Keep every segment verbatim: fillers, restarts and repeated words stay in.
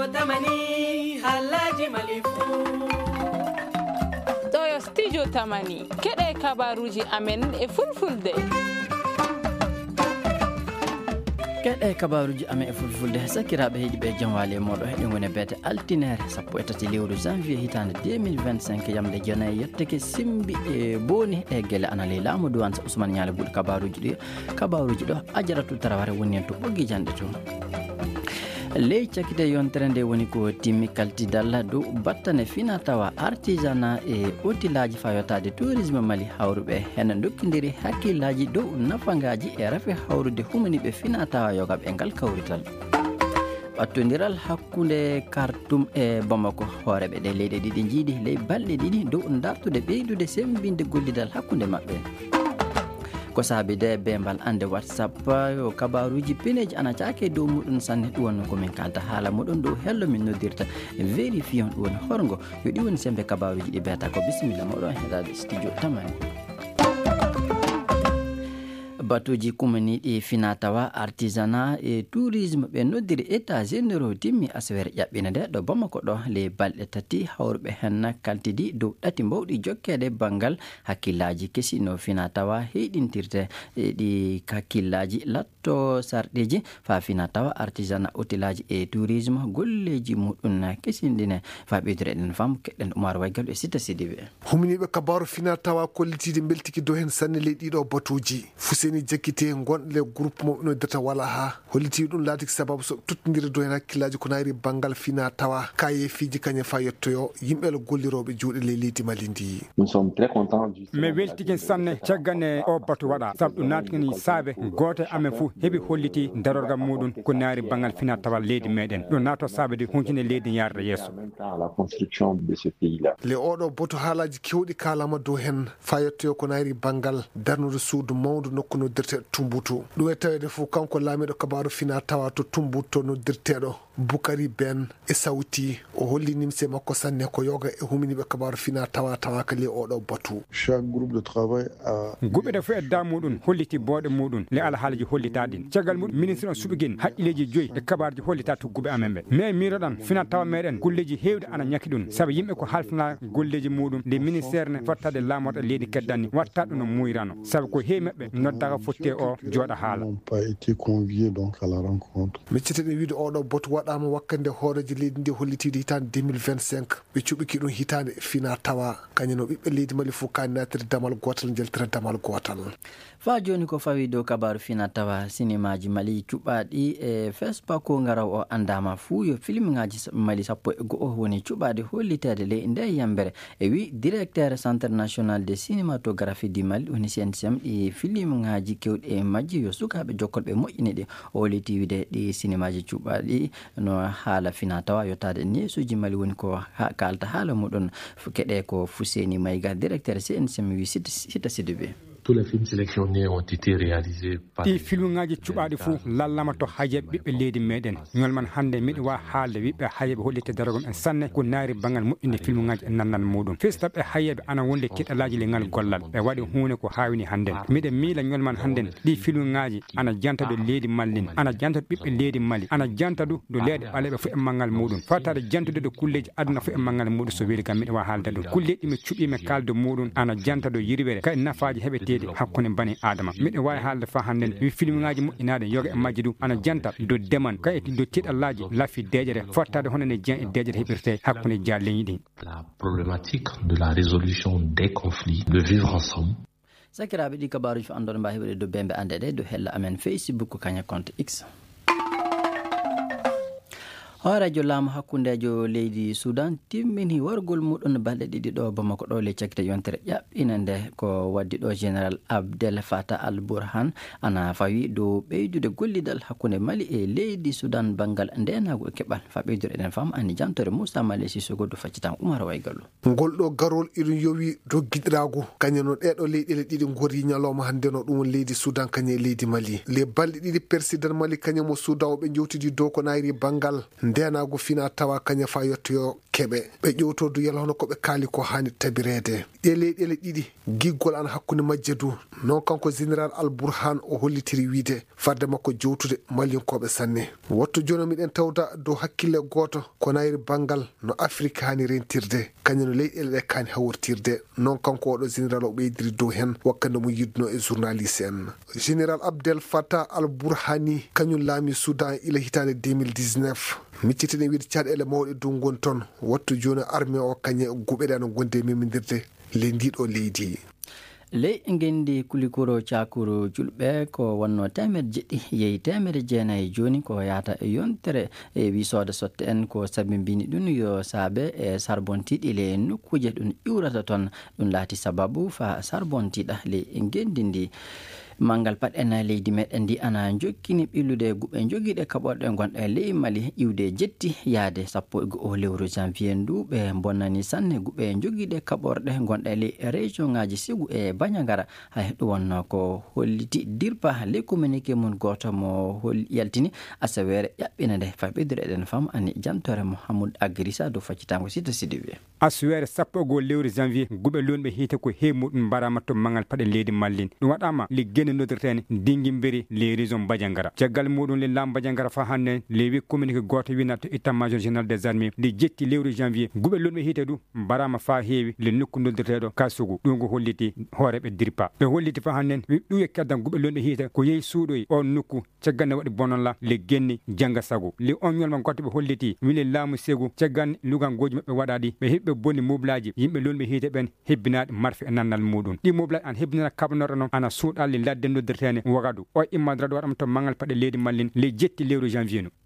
tamani halaji malifu ɗo studio tamani keɗe kabaruji amen e fulfulde keɗe kabaruji amen e fulfulde sakiraɓe heeɗi ɓe jamwali moɗo heɗi gone beete altinere sappo e tati lewru janvier hitande deux mille vingt-cinq yamde jeenayyi yetteke simbi e booni e guele anale laamu duwan sa ousmane ñaale ɓuuɗo kabaruji ɗi kabaruji ɗo ajaratu taraware woni hen to ɓoggi jande to ley cakkite yontere nde woni ko timmi kaltidal dow battane fina tawa artisanat e otilaji fayotade tourisme mali hawruɓe hen dokkidiri hakkillaji dow nafangaji e rafi hawrude humaniɓe fina tawa yogaɓe ngal kawrital ɓattodiral hakkude Kartoum e Bamako hooreɓe ɗe leyɗe ɗiɗi jiiɗi ley balɗe ɗiɗi dow dartude ɓeydude sembinde gollidal hakkude mabɓe ko saabi de bembal ande whatsapp yo kabaruji pineji ana caake dow muɗum sanne ɗum wonno komin kalta haala muɗum dow hello min noddirta vérifion ɗum woni horgo yo ɗi woni sembe kabaruji ɗi beta ko bisimilla moɗon heɗade studio tamani batuji kumaniɗi fina tawa artisanat e tourisme ɓe noddiri état généraux timmi asawere ƴaɓɓina nde ɗo Bamako ɗo le balɗe tati hawruɓe hen kaltidi dow ɗati mbawɗi jokkede banggal hakkillaji kesi no fina tawa heɗintirte ɗi hakkillaji latto sarɗiji fa fina tawa artisanat hôtelaji e tourisme golleji muɗum kesinɗine fa ɓeydore eɗen fam keɗɗen Oumar Waygal e Sita Sidibe humniɓe kabaru fina tawa kollitide beltiki dow hen sanne ley ɗiɗo batuji fuseni jakkite gonɗe groupe mo noddata wala ha holliti ɗum laati sababu so tuttodiri do hen hakkillaji ko nayri banggal fina tawa kaye fiji kañe fa yettoyo yimɓe golliroɓe juuɗe ley leydi Mali ndi mi weltiki sanne caggane o batu waɗa saabu ɗum natkini saabe goto amen fo heeɓi holliti darorgam muɗum ko naari banggal fina tawa leydi meɗen ɗum nato saabede huncine leydi yarda yesso le oɗo boto haalaji kewɗi kalama dow hen fa yettoyo ko nayri banggal darnude suudu mawdu nokku noddirte Tumbutu ɗum e tawede fof kanko laamiɗo kabaru fina tawa to Tumbutu noddirteɗo Boukari Ben e sawti o holli nimse makko sanne ko yoga e huminiɓe kabaru fina tawa tawa kali oɗo batu chaque groupe de travail a guɓɓe fo e da muɗum holliti booɗe muɗum le alhaalaji hollitaɗin caggal muɗum ministre o suɓiguin haqqileji joyyi e kabaruji hollita to guɓe amen ɓe mais miroɗan fina tawa meɗen golleji hewde ana ñakki ɗum saabu yimɓe ko halfana golleji muɗum nde ministére ne wattade lamorɗo leydi keddanni watta ɗum no muyrano saabu ko heewi mabɓe noddaka fotte o jooɗa haala pas été convié donc à la rencontre mecciteɗe wiide oɗo boto waɗama wakkande hooreji leydi ndi hollitide hitande deux mille vingt-cinq ɓe cuɓiki ɗum hitande fina tawa kañum no ɓiɓɓe leydi Mali fof ka natire damal gotal jeltira damal gotal fa joni ko fawi dow kabaru fina tawa cinémaji Mali cuɓaɗi e fespa ko ngaraw o andama fuu yo film ngaji Mali sappo e go'o woni cuɓade hollitede ley nde yambere e wi directeur centre national de cinématographie du Mali woni C N C M ɗi film ngaji kewɗi e majji yo sukaɓe jokkolɓe moƴƴini ɗi o holliti wide ɗi cinémaji cuɓaɗi no haala fina tawa yottade nesuji Mali woni ko kalta haala muɗum keɗe ko Fuseni Mayga directeur C N C M wi Sita Sidibe tous les films sélectionnés ont été réalisés par ɗi film ngaji cuɓaɗi fo lallama to hajeɓe ɓiɓɓe leydi meɗen ñol man hande miɗo wa haalde wiɓɓe hayeɓe hollite darogom en sanne ko naari banggal moƴƴinde film ngaji e nannan muɗum fistaɓe hayeɓe ana wonde keɗalaji le ngal gollal ɓe waɗi hunde ko hawini handen miɗen miila ñol man handen ɗi film ngaji ana janta do leydi mallin ana janta do ɓiɓɓe leydi Mali ana janta do do leyɗe ɓaleɓe fo e manggal muɗum fatade jantude do kulleji aduna fo e manggal muɗum so weeli kam miɗo wa haalde ɗum kulleji mi cuɓimi kalde muɗum ana janta do yirwere kay nafaji heɓete hakkunde bani adama miɗo wawi haalde fa handen wi film ngaji moƴƴinaɗe yoga e majji du ana janta do deman kay do tiɗallaji laafi deƴere fottade honone Dieng e deƴere heɓirte hakkunde jalleñi ɗi la problématique de la résolution des conflits de vivre ensemble sakiraɓe ɗi kabaruji fo andoɗo mba heɓude do bembe ande ɗe do hella amen Facebook kaña compte X hoorejo laamu hakkundejo leydi Soudan timmini wargol muɗum balɗe ɗiɗi ɗo Bamako ɗo le cakkite yontere ƴaɓɓina nde ko waddi ɗo général Abdel Fattah al Burhan ana fawi dow ɓeydude gollidal hakkunde Mali e leydi Soudan banggal ndenago e keɓal fa ɓeydude eɗen fam anni jamtore Moussa Malé Sissoko do faccitan Oumar Waygallo ngol ɗo garol iɗum yowi doggiɗirago kañum no ɗeɗo leyɗele ɗiɗi gori ñalawma hande no ɗum leydi Soudan kañum e leydi Mali le balɗe ɗiɗi président Mali kañum mo Soudan o ɓe jewtidi dow ko nayri banggal ndenago fina tawa kaña fa yettoyo keɓe ɓe ƴewtodu yala hono koɓe kaali ko hani tabirede ɗe leyɗele ɗiɗi giggol an hakkude majje du non kanko général Al-Burhan o hollitiri wiide farde makko jewtude mallinkoɓe sanne wattu joni miɗen tawda dow hakkille goto ko nayri banggal no Afrique hani rentirde kañum no leyɗele ɗe kani hawrtirde non kanko oɗo général o ɓeydiri dow hen wakkande mo yidno e journaliste en général Abdel Fattah Al-Burhani kañum laami Soudan ila hitande deux mille dix-neuf miccitene wiide caɗele mawɗe dow gon toon wattu joni armée o kañe guɓeɗe ano gonde memidirde le ndiɗo leydi ley gendi kulikuro cakuru julɓe ko wonno temedde jeɗɗi yeeyi temedde jeenayyi joni ko yata e yontere e wisode sotte en ko sabi mbini ɗum yo saabe e sarbontiɗi le nokkuje ɗum iwrata toon ɗum laati sababu fa sarbontiɗa ley gendi ndi mangal pat en leydi meɗen ndi ana jokkini ɓillude guɓe jogiiɗe kaɓorɗe gonɗe e ley Mali iwde jetti yaade sappo e go'o lewru janvier ndu ɓe bonnani sanne guɓe jogiiɗe kaɓorɗe gonɗe e ley région ngaji Ségu e Bandiagara hay ɗum wonno ko holliti dirpa ley communiqué mum goto mo yaltini asawere ƴaɓɓina nde fa ɓeydore eɗen fam ani jantore Mouhamadou Agrissa dow faccitango Sita Sidibé asawere sappo e go'o lewru janvier guɓe lonɓe hiite ko heemuɗum mbarama to mangal paɗe leydi Mali ɗum waɗama ligge nodirtene dinguimbiri les régions Bandiagara caggal muɗum le lamb Bandiagara fa hande le wi communiqué goto winata état major général des armées li jetti lewru janvier guɓe lonɓe hiite du mbarama fa heewi le nokku noddirteɗo ka Ségu ɗum ko holliti hooreɓe dirpa ɓe holliti fa hande wi ɗum e keddan guɓe lonɓe hiite ko yeehi suuɗoy on nokku caggal ne waɗi bonolla le genni jangga sago le on ñolma goto ɓe holliti wile laamu Ségu caggal lugangoji mabɓe waɗaɗi ɓe heɓɓe bonni moblaji yimɓe lonɓe hiite ɓen hebbinaɗe marfe e nannal muɗum ɗi moblaji an hebbinana kaɓanore noon ana suuɗalli ladde noddirtene Ouagadougou o immadra ɗo waɗama to mangal paɗe leydi Mali le jetti lewru janvier no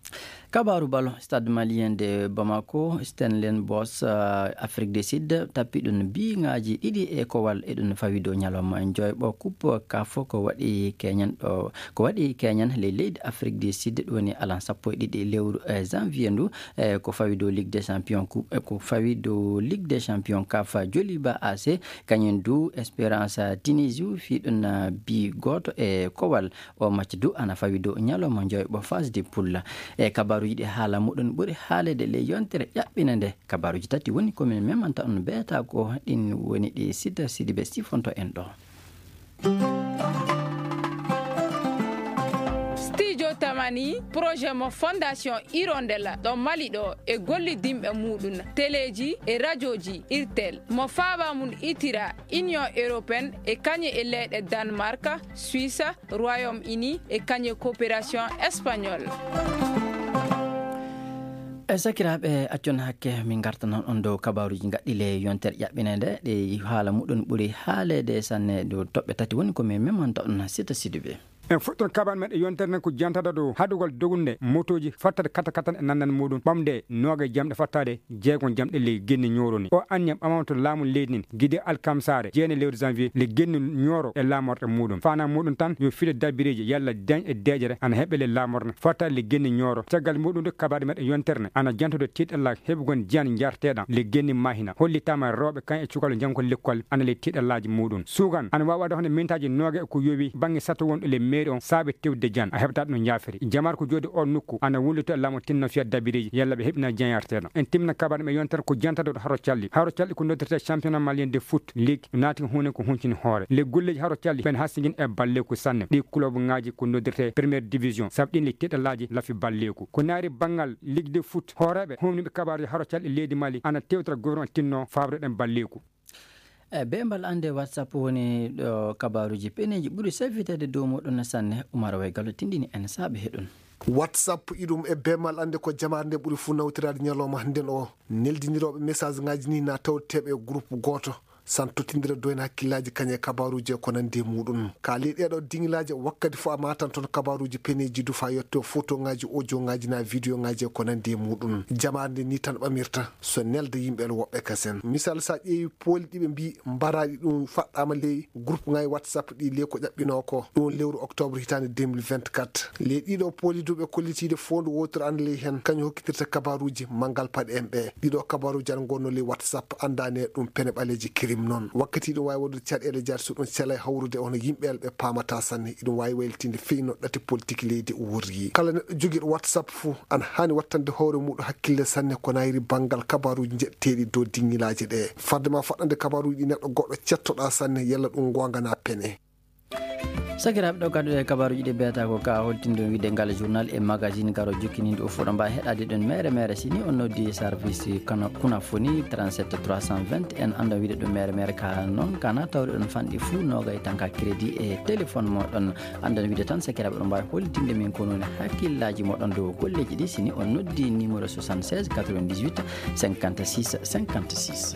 kabaru balo stade malien de Bamako Stellenbosch uh, Afrique du Sud tappi ɗum biŋaji ɗiɗi e kowal e ɗum fawi dow ñalawma joyɓo coupe kafo ko waɗi keñan ɗo ko waɗi keñan le leydi Afrique du Sud ɗum woni alan sappo e ɗiɗi lewru e janvier ndu e ko fawi dow Ligue des Champions coupe e ko fawi dow Ligue des Champions kafa Joliba A C kañum du Espérance Tunisie fi ɗum bi goto e kowal o match du ana fawi dow ñalawma joyɓo phase de poule e kabaru yiɗi haala muɗum ɓuri haalede le yontere ƴaɓɓina nde kabaruji tati woni komin memanta on beeta ko ɗin woni ɗi Sita Sidibé sifonto en ɗo studio tamani projet mo fondation Hirondella ɗo Mali ɗo e gollidimɓe muɗum téléji e radio ji irtel mo faaba mum itira union européenne e kañe e leyɗe Danemark Suisse Royaume-Uni e kañe coopération espagnole e sakiraɓe accon hakke min gartanon on dow kabaruji gaɗɗile yontere ƴaɓɓinede ɗe haala muɗum ɓuuri haalede sanne dow toɓɓe tati woni komin memanta on Sita Sidibé en fuɗɗon kaban meɗe yontere ko jantada dow haɗugol dogunde motoji fattade kata katan e nandan muɗum ɓamde noga jamɗe fattade jeegon jamɗe le genni ñoroni o anni ɓamama to laamu leydi nin guide alkamsare jeene lewru janvier le genni ñoro e laamorɗe muɗum fana muɗum tan yo fiɗe dabireji yalla dañ e dejere ana heɓe le laamorne fattade le genni ñoro caggal muɗum de kabaɗe meɗe yonterne ana jantude tiɗallaki heɓugon jiyani jarteɗam le genni mahina hollitama rewɓe kañ e cukalo janko l'école ana le tiɗallaji muɗum sugan ana wawa waɗa honde mintaji noga e ko yowi banggue satto wonɗo le mairie on saabe tewde jan a heɓata ɗum jaafiri jamar ko jodi on nokku ana wullito e laamu tinno fiya dabireji yalla ɓe heɓina jan yarteɗam en timna kabaɗe me yontere ko jantade ɗo haro calli haro calli ko noddirte championnat malien de foot ligue naati hunde ko huncini hoore le golleji haro calli ɓen hassigin e balleku sanne ɗi club ngaji ko noddirte première division saabu ɗin le tiɗalaji lafi balleku ko naari banggal ligue de foot hooreɓe humniɓe kabaruji haro calli leydi Mali ana tewtara gouvernement tinno fabre ɗen balleku e be mbal ande WhatsApp woni ɗo kabaruji peneji ɓuuri safitede dow moɗon sanne Oumar Way Gallo tindini en saabe heɗon WhatsApp iɗum e bemal ande ko jamare nde ɓuuri fu nawtirade ñalawma nden o neldiniroɓe message ngaji ni na tawteɓe e groupe goto san totindira doyna hakkillaji kañe kabaruji ko nandi muɗum kaali ɗeɗo dingilaji wakkati fo a matan toon kabaruji peneji du fa yetto photo ngaji audio ngaji na vidéo ngaji ko nandi muɗum jamarde ni tan ɓamirta so nelde yimɓe woɓɓe kasen misal sa ƴeewi pooli ɗiɓe mbi mbaraɗi ɗum faɗɗama ley groupe ngaji WhatsApp ɗi le ko ƴaɓɓino ko ɗum lewru octobre hitande deux mille vingt-quatre le ɗiɗo pooli duɓe kollitide fondu wotoru an ley hen kañum hokkitirta kabaruji mangal paɗe en ɓe ɗiɗo kabaruji an gonno ley WhatsApp andane ɗum pene ɓaleji kirim ɗum noon wakkati ɗum wawi wodude caɗele jaati so ɗum sela hawrude ono yimɓe ɓe pamata sanne iɗum wawi wayltinde feyi no ɗati politique leydi worri kala neɗɗo joguiɗo whatsapp fou an hani wattande hoore muɗum hakkille sanne ko nayri banggal kabaruji jeɗteɗi dow dingilaji ɗe fardema faɗɗande kabaruji ɗi neɗɗo goɗɗo cettoɗa sanne yalla ɗum gongana pene sakiraɓe ɗo kadi e kabaruji ɗi beyata ko ka hottinde wiide ngal journal e magazine garo jokkininde o foɗo mbawi heɗade ɗon mere mere sini on noddi service kana kuna foni trente-sept trois cent vingt en anda wiide ɗum mere mere ka noon kana tawde ɗon fanɗi fou nogay tan ka crédit e téléphone moɗon andan wiide tan sakiraɓe ɗo mbawi hollitinde min ko noon hakkillaji moɗon dow golleji ɗi sini on noddi numéro soixante-seize quatre-vingt-dix-huit cinquante-six cinquante-six.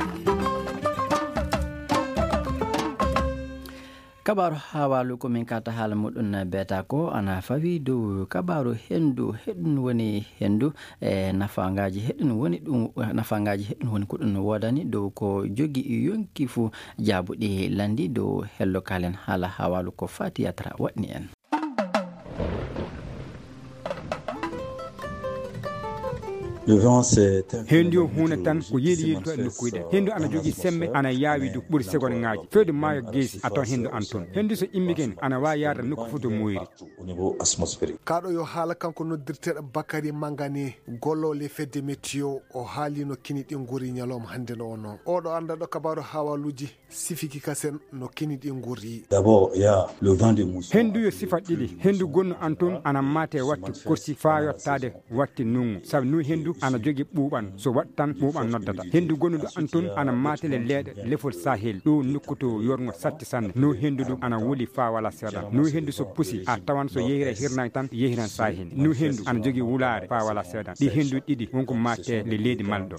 kabaru hawalu komin kata haala muɗum beta ko ana fawi dow kabaru hendu heɗum woni hendu e nafangaji heɗum woni ɗum nafangaji heɗum woni ko ɗum wodani dow ko jogi yonki fu jabuɗi landi dow hello kalen haala hawalu ko fati yatra waɗni en. hendu huna tan ko yeli yeli to nokkude hendu ana jogi semme ana yawi du ɓuri segon ngaji fewde maayo geesi aton hendu anton hendu so immiken ana wawi yaada nokku futo moyri kaɗo yo haala kanko noddirteɗo Bakary Mangane gollole fedde météo o haalino kini ɗi guri ñalawma hande no ono oɗo anda ɗo kabaru hawaluji sifiki kasen no kini ɗi guri hendu yo sifat ɗiɗi hendu gonno anton ana mate watti korsi fa yottade watti nungu sabu nu hendu ana jogi ɓuuɓan so wat tan ɓuuɓan noddata hendu gonnuɗo anton ana matele leeɗe lefol sahel ɗo nokkuto yorgo satti sanne no hendu ɗum ana woli fa wala seeɗa no hendu so pusi a tawan so yehira hirnaki tan yehiran sahel no hendu ana jogi wulare fa wala seeɗa ɗi hendu ɗiɗi wonko matte le leydi malɗo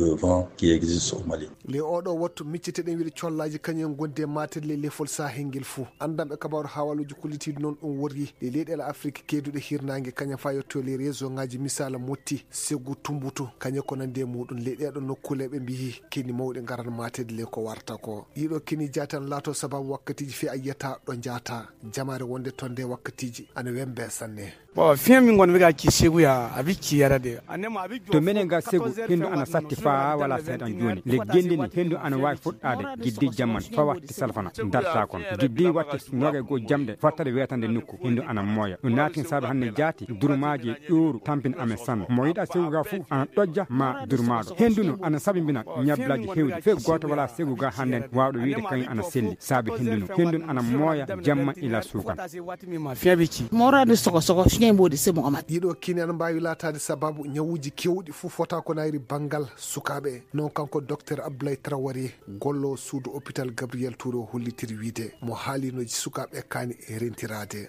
le oɗo wattu micciteɗen wiide collaji kañum gonde matele lefol sahel ngel fou andanɓe kabaru hawaluji kullitiɗi noon ɗum worri le leyɗele afrique keduɗe hirnangue kañum fa yetto les réseau ngaji misala motti segu tumbutu kañum ko nande muɗum leyɗeɗo nokkule ɓe mbi kini mawɗe garan matede le ko warta ko ɗiɗo kini jatan laato sababu wakkatiji fi a yiyata ɗo jata jamare wonde tonde wakkatiji ana wembe sanne bon fiya min gon wiga ki segu ya abi ki yarade anema abi to menen ga segu hendu ana satti fa wala seeɗan joni le gendini hendu ana wawi fuɗɗade giddi jamman fa watti salfana darta kon giddi watti noga go jamde fattade wetande nokku hendu ana moya ɗum natin sabu hande jaati durmaji ɗoru tampin amen sanne mo yiɗa segu ga fou ana ɗojja ma durmaɗo henduno ana sabimbina ñablaji hewdi fe goto wala segu ga handen wawɗo wiide kañum ana selli saabi henduno hendun ana moya jamma ila sukan morade soko soko mbodi semo amat yiɗo kini ana mbawi latade sababu ñawuji kewɗi fuu fota ko nayri banggal sukaɓe non kanko docteur Abdoulaye Traoré gollo suudu hôpital Gabriel Touré hollitiri wiide mo haalinoji sukaɓe kani e rentirade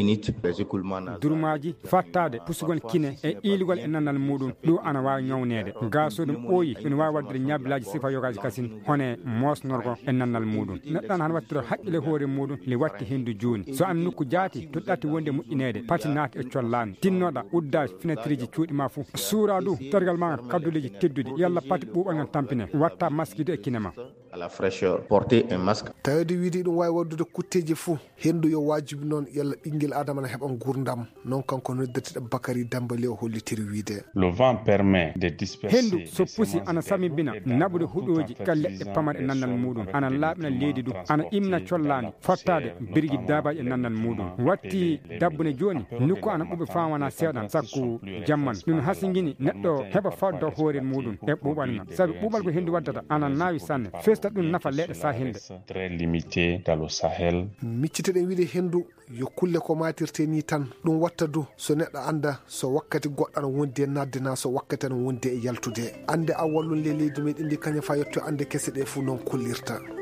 durmaji fattade pusugol kine e iligol e nandal muɗum ɗo ana wawi ñawnede gaso ɗum ɓooyi ene wawi wadde ñabilaji sifa yogaji kasin hone mosnorgo e nandal muɗum neɗɗo an han wattiro haqqille hoore muɗum li watti hendu joni so an nokku jaati to ɗatti wonde moƴƴinede pati naati e collani tinnoɗa uddage fenêtre ji cuuɗi ma fou suura du tergal ma kadduleji teddude yalla pati ɓuuɓal ngal tampine watta masque de e kinema à la fraîcheur porter un masque tawde wiide ɗum wawi waddude kutteji fou hendu yo wajibi noon yalla ɓinguel adama ne heɓa gurdam non kanko noddirteɗo Bakary Dambali o hollitiri wiide le vent permet de disperser hendu so pusi ana samibina naɓude huɗoji ka leɗɗe pamaɗe e nandal muɗum ana laaɓina leydi du ana imna collani fottade birgui dabaji e nandal muɗum watti dabbune joni nokku ana ɓuuɓe fawana seeɗan sakku jamman ɗum hasiguini neɗɗo heɓa faddo hoore muɗum e ɓuuɓal ngal saabi ɓuuɓal ko hendu waddata ana nawi sanne festa ɗum nafa leɗɗe sahelde très limité dans le Sahel micciteɗen wiide hendu yo kulle ko matirte ni tan ɗum watta du so neɗɗo anda so wakkati goɗɗo ana wondi e naddena so wakkati ana wondi e yaltude ande awwallum le leydi meɗen ndi kañum fa yetto ande kese ɗe fuu noon kullirta